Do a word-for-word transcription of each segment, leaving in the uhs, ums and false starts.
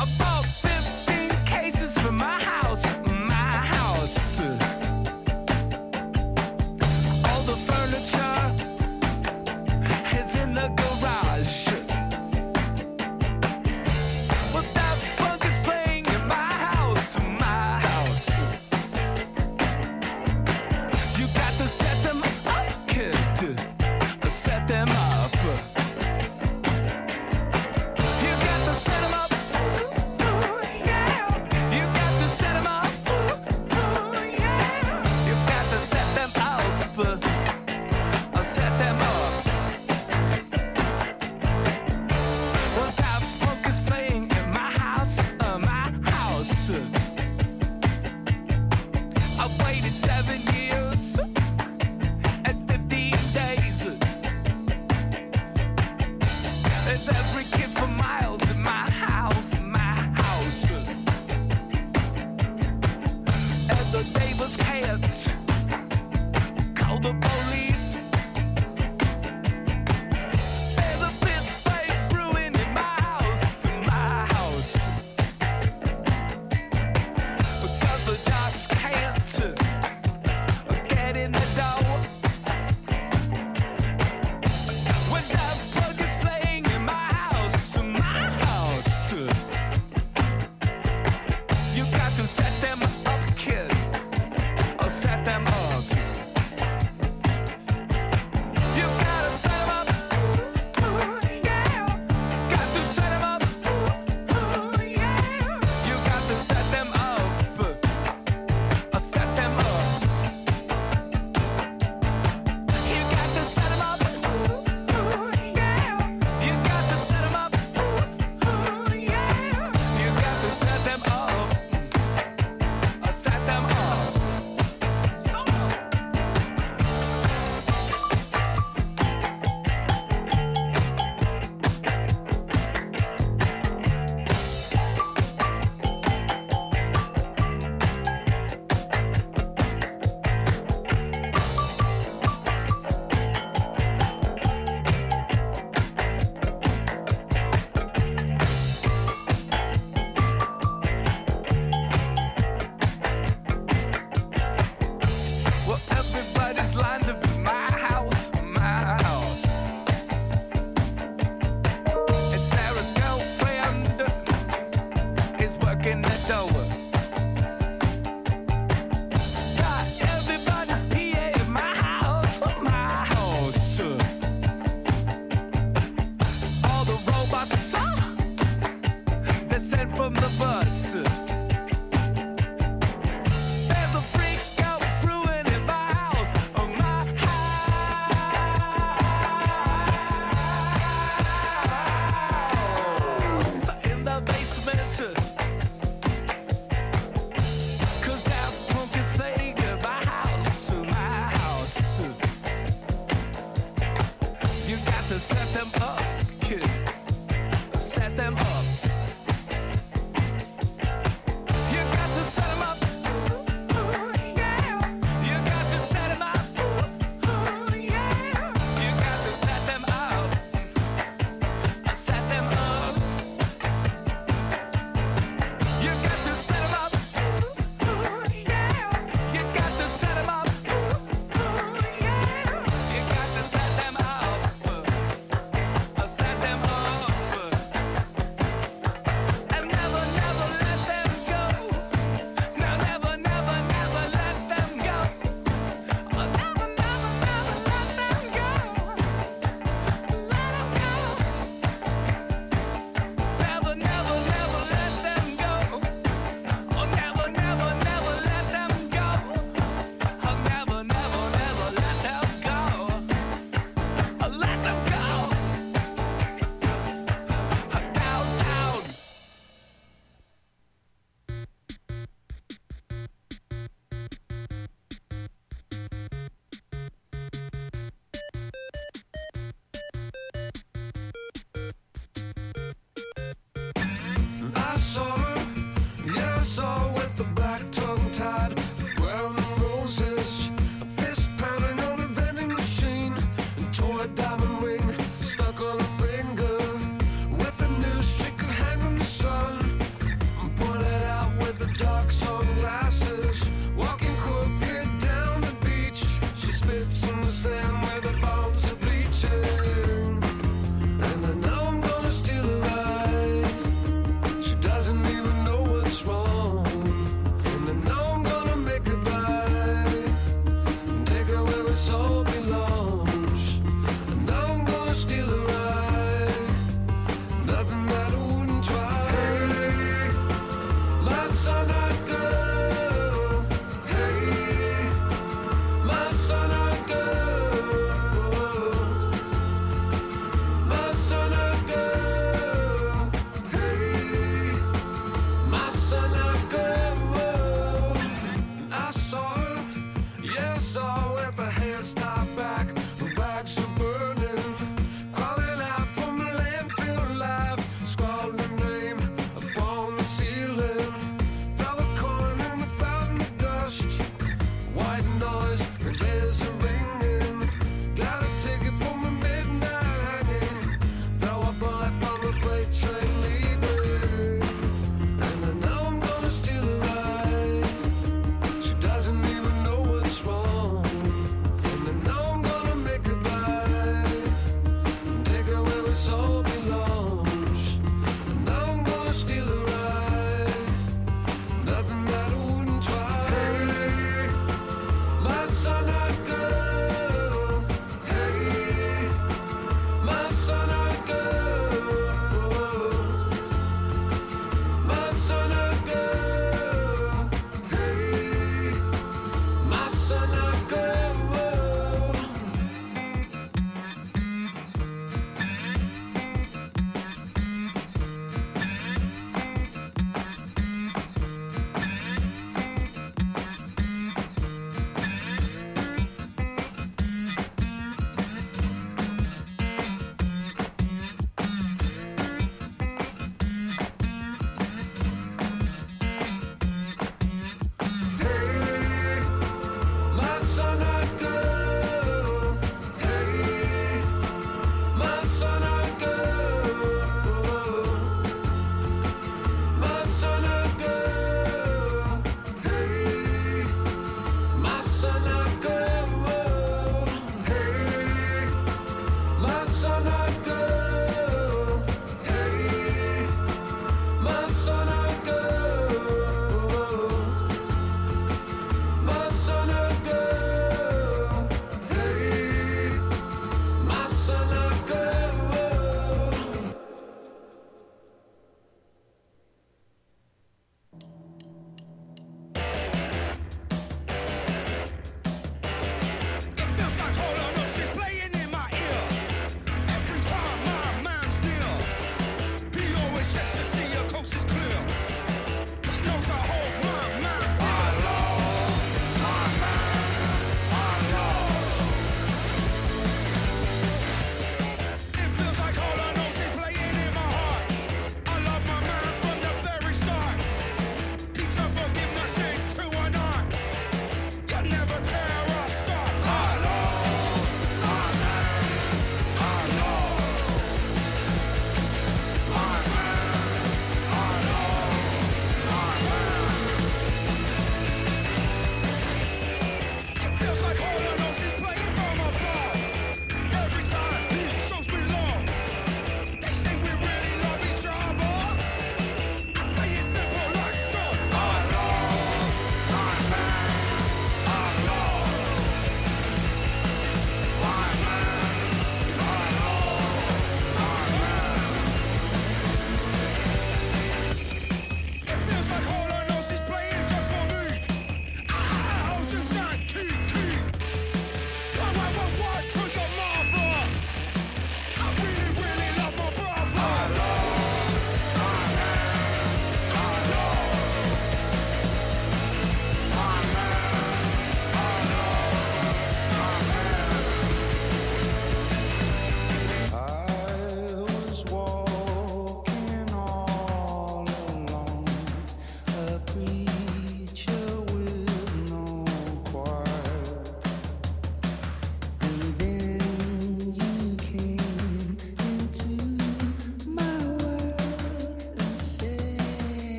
Set them up, kid. Set them up.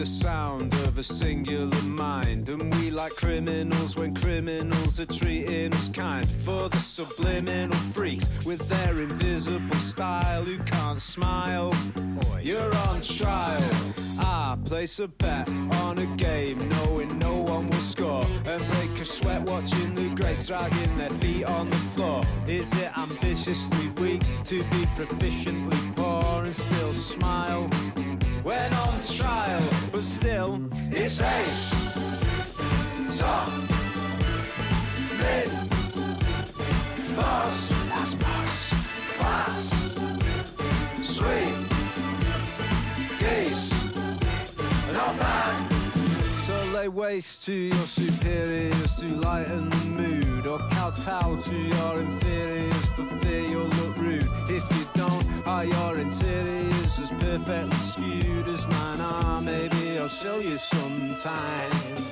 the sound of a singular mind. And we like criminals when criminals are treating us kind. For the subliminal freaks with their invisible style who can't smile, you're on trial. I place a bet on a game knowing no one will score, and break a sweat watching the greats dragging their feet on the floor. Is it ambitiously weak to be proficiently poor and still smile when on trial? But still, it's ace, top, mid, boss, that's boss, class, sweet, geese, not bad. So lay waste to your superiors to lighten the mood, or kowtow to your inferiors for fear you'll look rude. If you don't, are your interiors as perfectly skewed as mine are? Maybe I'll show you sometime.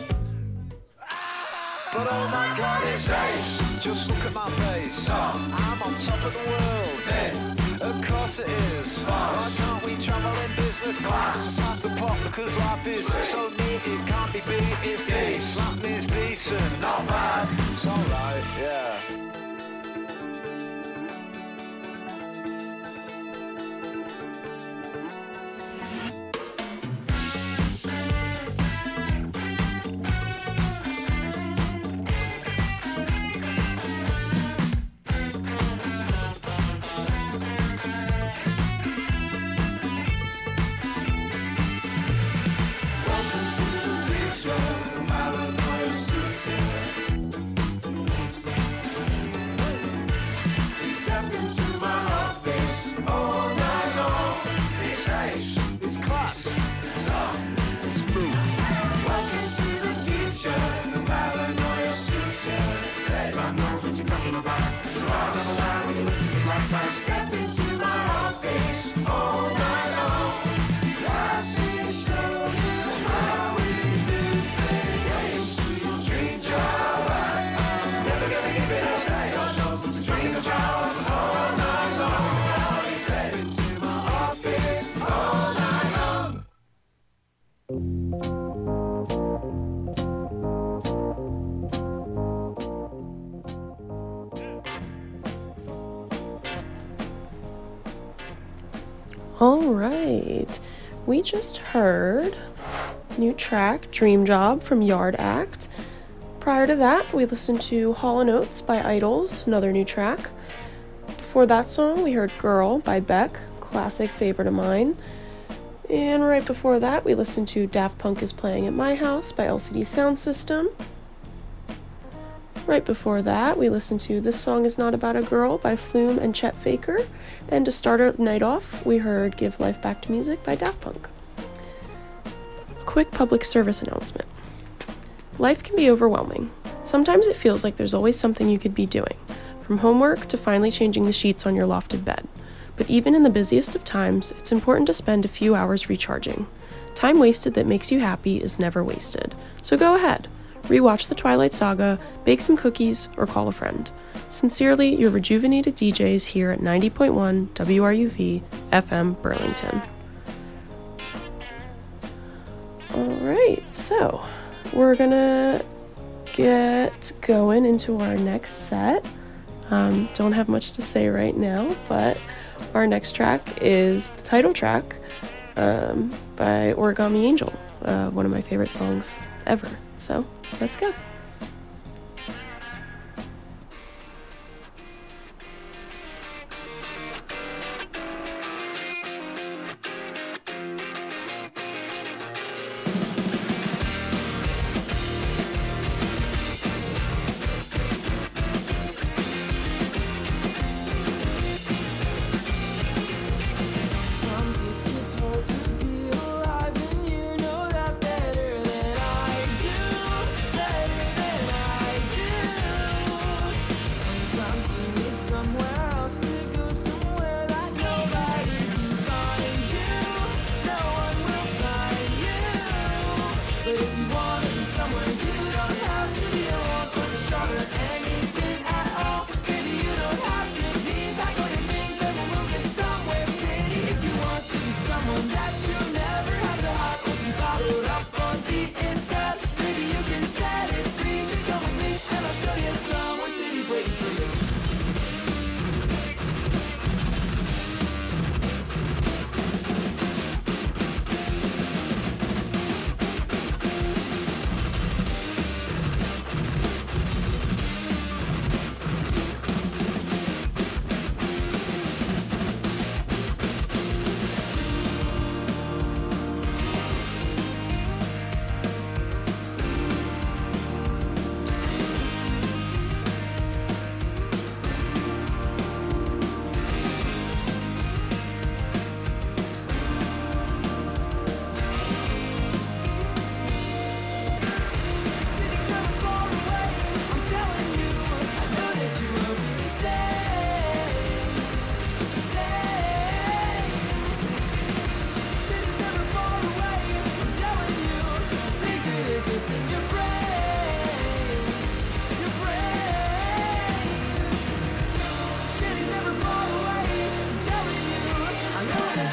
But oh my God, it's ace. Just look at my face. Top. I'm on top of the world. Mid. Of course it is. Boss. Why can't we travel in business class? Pass the pot because life is Sweet. So neat it can't be beat. It's geese. That means decent, not bad. It's alright, yeah. All right, we just heard new track Dream Job from Yard Act. Prior to that, we listened to Hall and Oates by Idols, another new track. Before that song, we heard Girl by Beck, classic favorite of mine. And right before that, we listened to Daft Punk is Playing at My House by L C D Sound System. Right before that, we listened to This Song Is Not About a Girl by Flume and Chet Faker. And to start our night off, we heard Give Life Back to Music by Daft Punk. A quick public service announcement. Life can be overwhelming. Sometimes it feels like there's always something you could be doing, from homework to finally changing the sheets on your lofted bed. But even in the busiest of times, it's important to spend a few hours recharging. Time wasted that makes you happy is never wasted. So go ahead. Rewatch The Twilight Saga, bake some cookies, or call a friend. Sincerely, your rejuvenated D Js here at ninety point one W R U V F M Burlington. Alright, so we're gonna get going into our next set. Um, don't have much to say right now, but our next track is the title track um, by Origami Angel, uh, one of my favorite songs ever. So, let's go. Someone that you never have to hide, won't you bother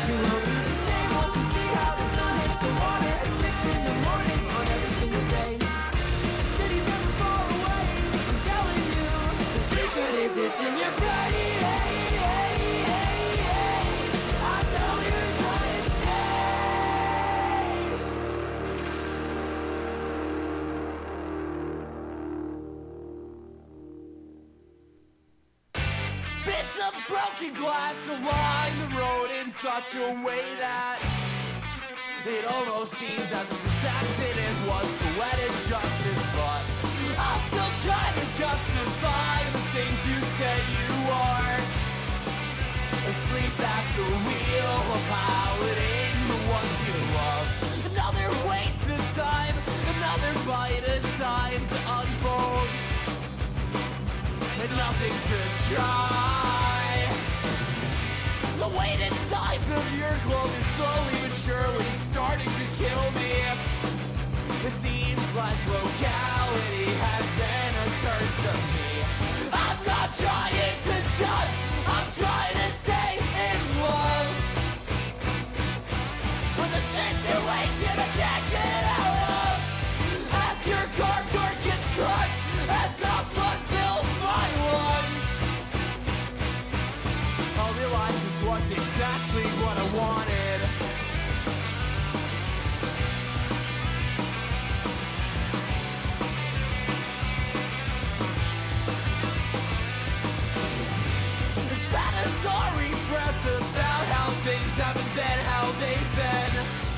you will be the same once you see how the sun hits the water at six in the morning on every single day. The city's never far away, I'm telling you. The secret is it's in your brain. I know you're gonna stay. Bits of broken glass along the road in such a way that it almost seems as if this accident was poetic justice. But I'll still try to justify the things you say you are. Asleep at the wheel of piloting the ones you love. Another waste of time, another bite of time to unfold, and nothing to try. The weight and size of your clothing slowly but surely starting to kill me. It seems like locality has been a curse to me. I'm not trying to judge, I'm trying to stay in love with a situation I can't get out of. As your car door gets crushed, as the blood fills my lungs, I'll realize this was exactly what I wanted. Spat a sorry breath about how things haven't been how they've been.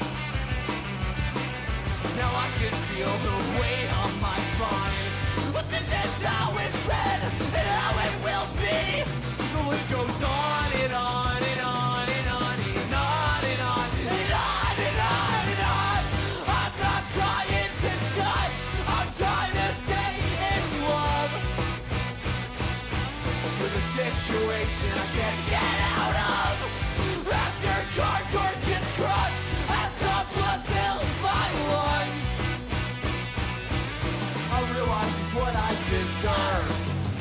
Now I can feel the weight on my spine. But this is how it's been and how it will be. The list goes on and on and on and on and on and on and on and on and on. I'm not trying to judge, I'm trying to stay in love with a situation I can't get out of. As your car door gets crushed, as the blood fills my lungs, I realize it's what I deserve.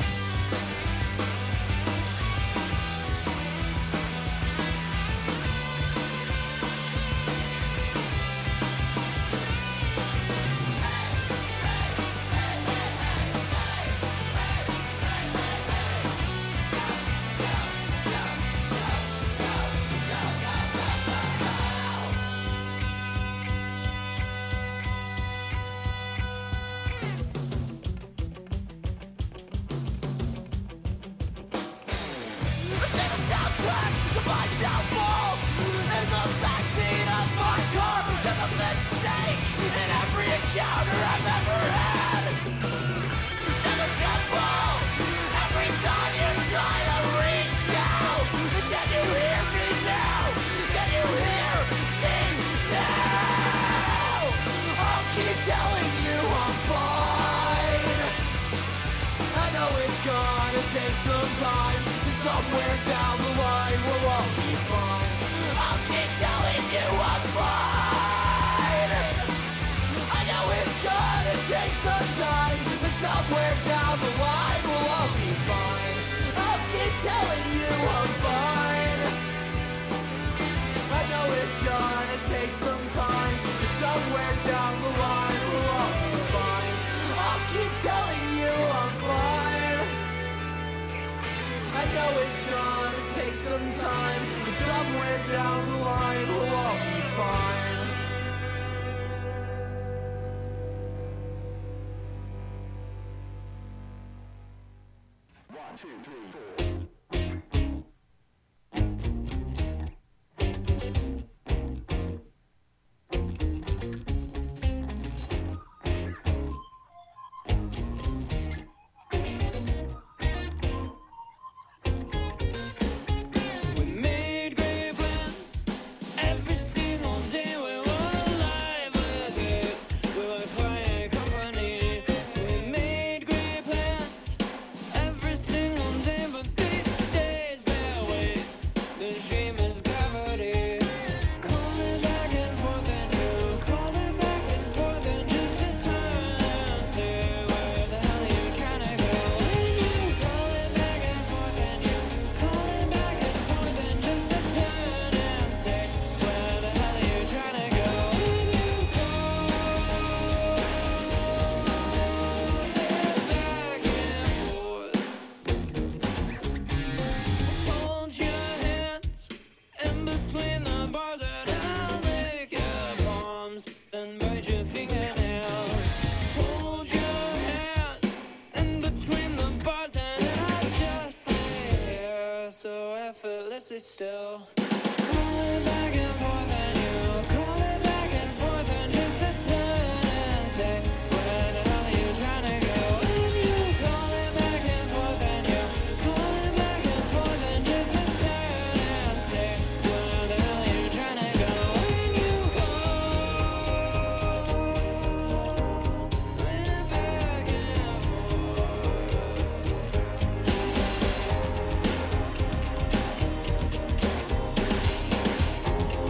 Somewhere down the line we'll all be fine. I'll keep telling you I'm fine. I know it's gonna take some time, but somewhere down the line we'll all be fine. I'll keep telling you I'm fine. I know it's gonna take some time, but somewhere down the line we'll all be fine. I'll keep telling you I'm fine. I know it's gonna take some time, but somewhere down the line we'll all be fine. One, two, three, four. We made great plans every single day. effortlessly still. Calling back and forth and you calling back and forth and just to turn and say, where the hell are you trying to go? And you calling back and forth and you calling back and forth and just to turn and say, where the hell are you trying to go? And you calling back and forth.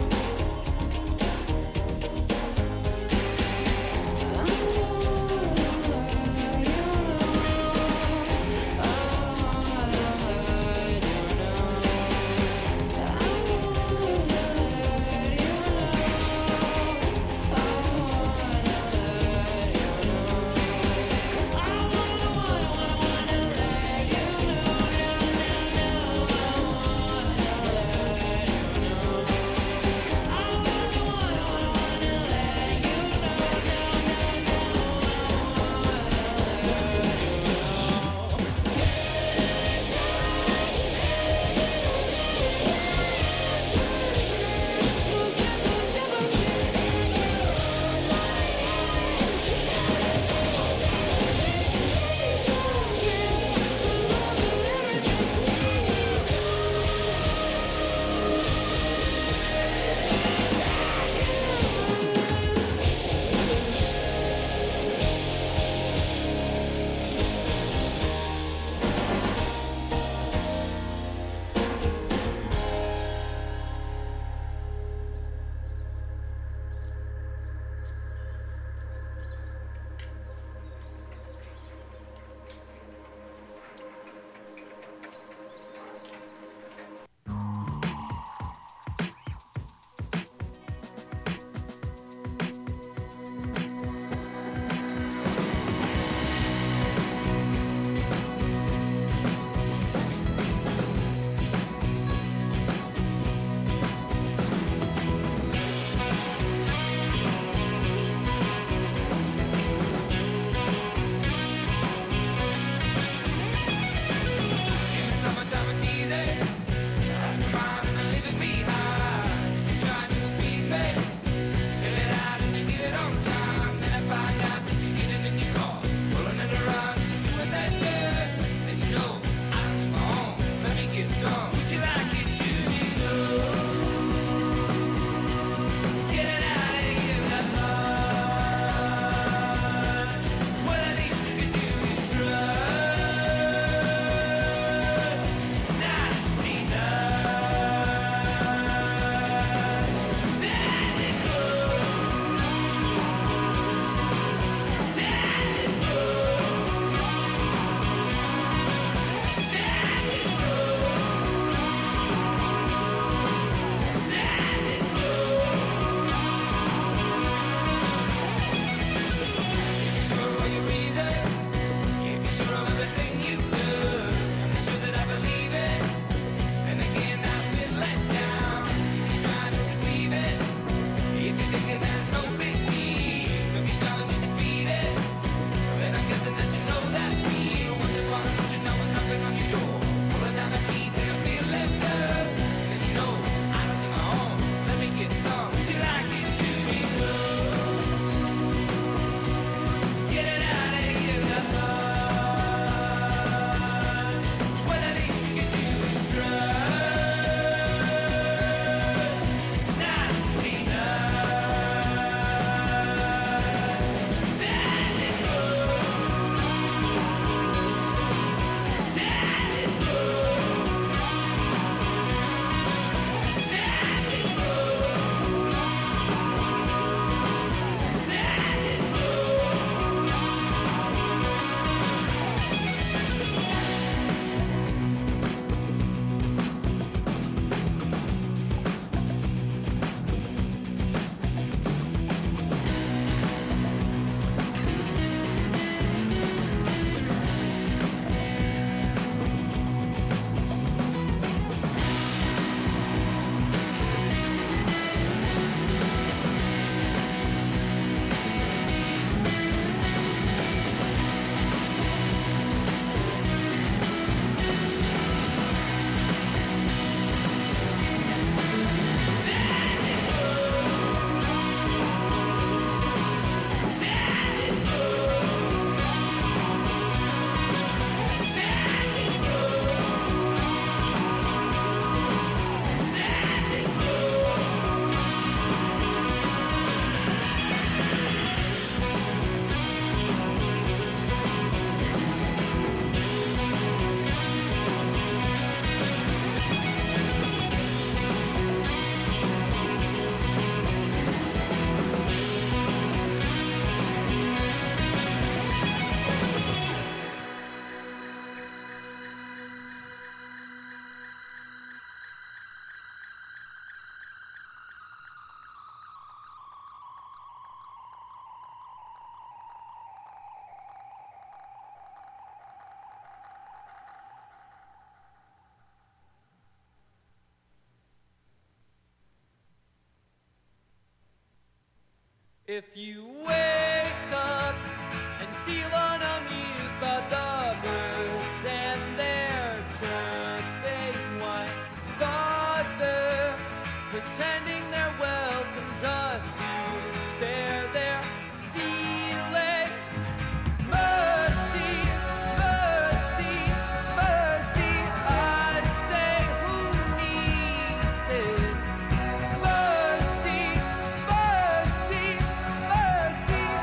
If you wake up and feel unamused by the birds and their chirping, why bother pretending they're welcome just to spare their feelings? Mercy, mercy, mercy, I say, who needs it? Mercy, mercy, mercy,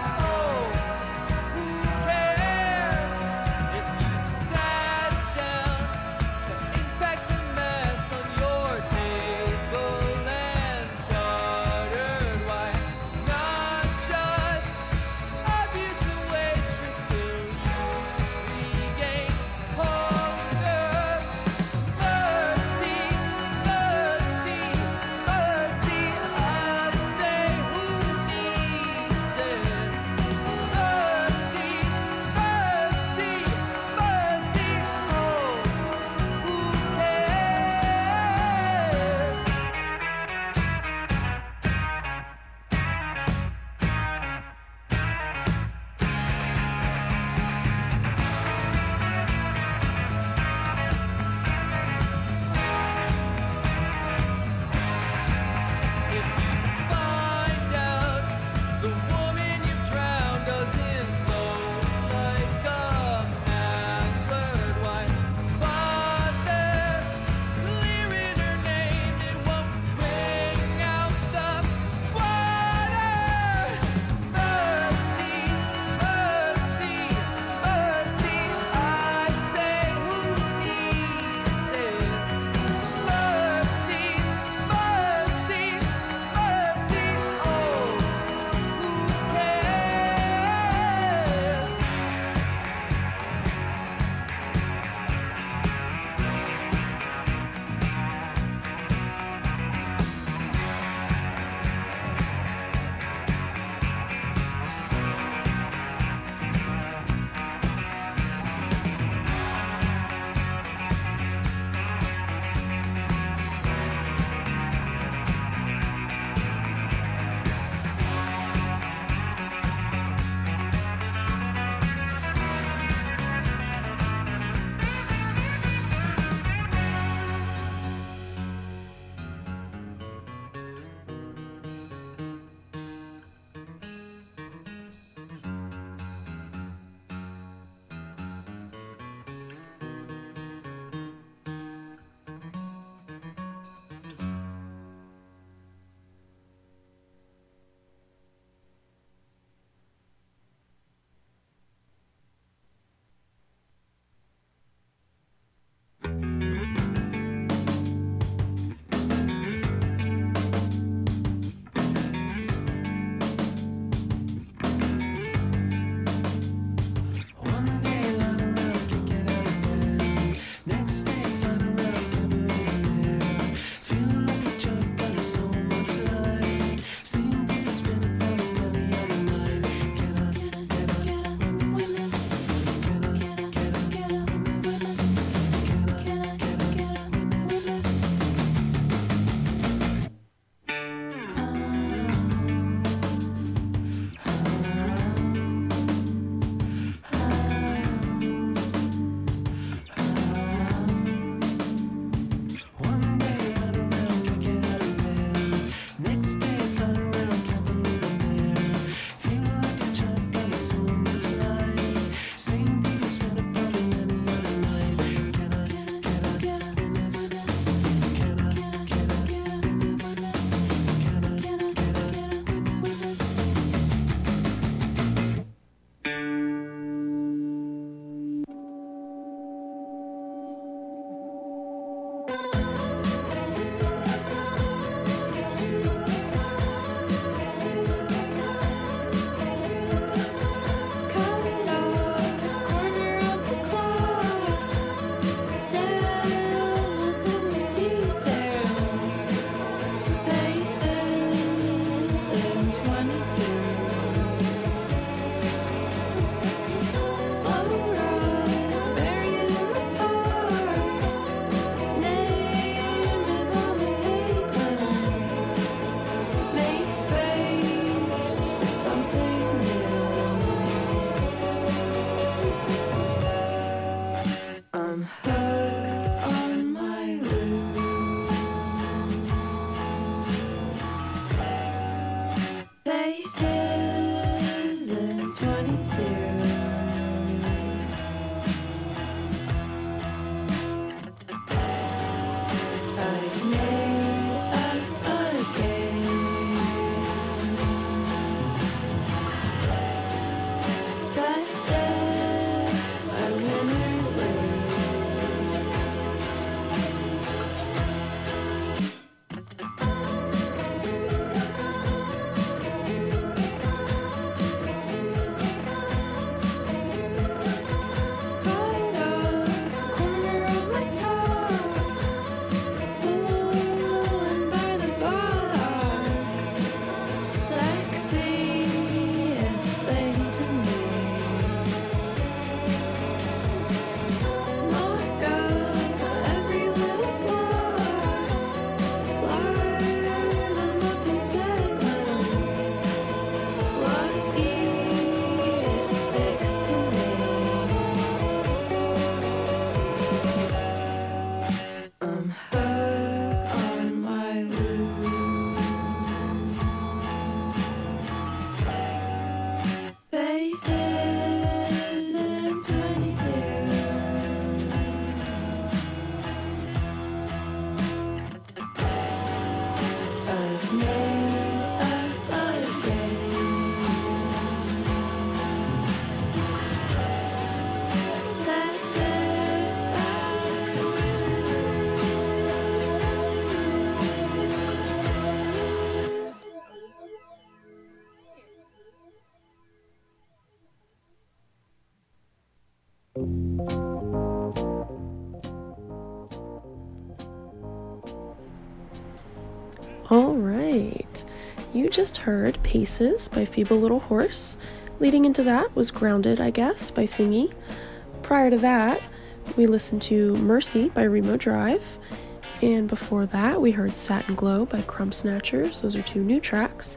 All right, you just heard Paces by Feeble Little Horse. Leading into that was Grounded, I guess, by Thingy. Prior to that, we listened to Mercy by Remo Drive. And before that, we heard Satin Glow by Crumb Snatchers. Those are two new tracks.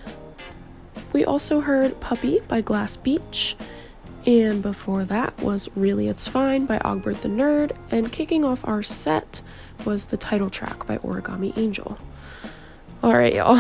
We also heard Puppy by Glass Beach. And before that was Really It's Fine by Ogbert the Nerd. And kicking off our set was the title track by Origami Angel. Alright, y'all.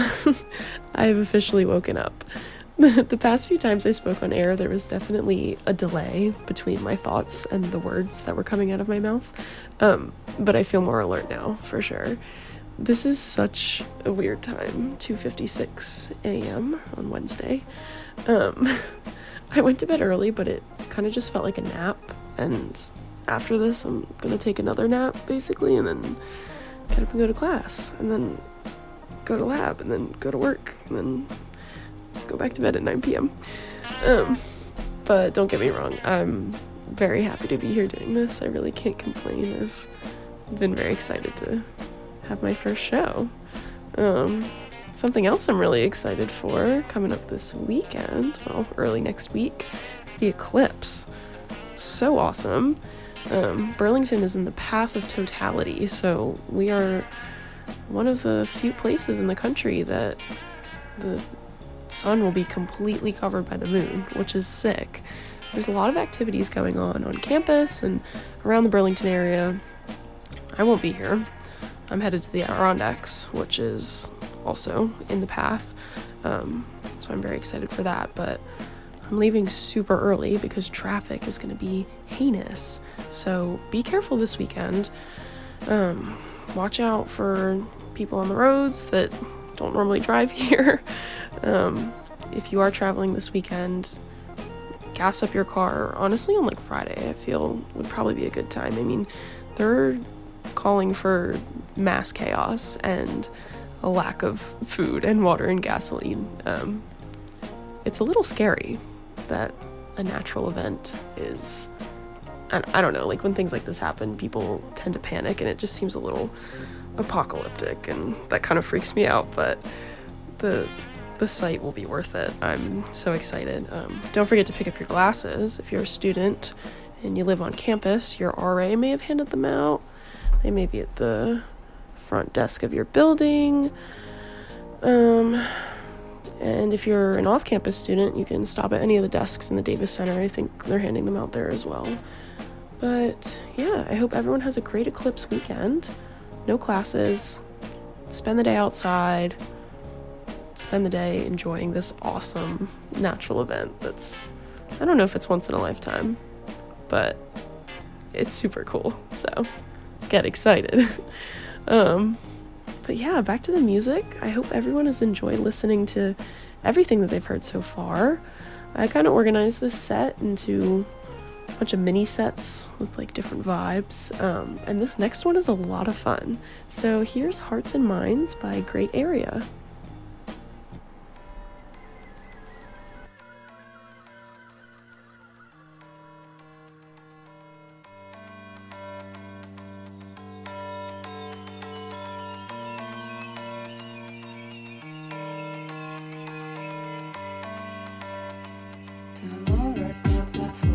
I have officially woken up. The past few times I spoke on air, there was definitely a delay between my thoughts and the words that were coming out of my mouth. Um, but I feel more alert now, for sure. This is such a weird time, two fifty-six a.m. on Wednesday. Um, I went to bed early, but it kind of just felt like a nap. And after this, I'm gonna take another nap, basically, and then get up and go to class. And then go to lab, and then go to work, and then go back to bed at nine p.m. Um, but don't get me wrong, I'm very happy to be here doing this. I really can't complain. I've been very excited to have my first show. Um, something else I'm really excited for coming up this weekend, well, early next week, is the eclipse. So awesome. Um, Burlington is in the path of totality, so we are one of the few places in the country that the sun will be completely covered by the moon, which is sick. There's a lot of activities going on on campus and around the Burlington area. I won't be here. I'm headed to the Adirondacks, which is also in the path, um, so I'm very excited for that, but I'm leaving super early because traffic is going to be heinous, so be careful this weekend. Um, watch out for people on the roads that don't normally drive here. Um, if you are traveling this weekend, gas up your car. Honestly, on like Friday, I feel would probably be a good time. I mean, they're calling for mass chaos and a lack of food and water and gasoline. Um, it's a little scary that a natural event is, I, I don't know, like when things like this happen, people tend to panic and it just seems a little apocalyptic, and that kind of freaks me out, but the the sight will be worth it. I'm so excited. Um, don't forget to pick up your glasses. If you're a student and you live on campus, your R A may have handed them out. They may be at the front desk of your building. Um, and if you're an off-campus student, you can stop at any of the desks in the Davis Center. I think they're handing them out there as well. But yeah, I hope everyone has a great eclipse weekend. No classes. Spend the day outside. Spend the day enjoying this awesome natural event that's, I don't know if it's once in a lifetime, but it's super cool. So get excited. um, but yeah, back to the music. I hope everyone has enjoyed listening to everything that they've heard so far. I kind of organized this set into a bunch of mini sets with like different vibes, um, and this next one is a lot of fun. So here's Hearts and Minds by Great Area. Tomorrow's not set for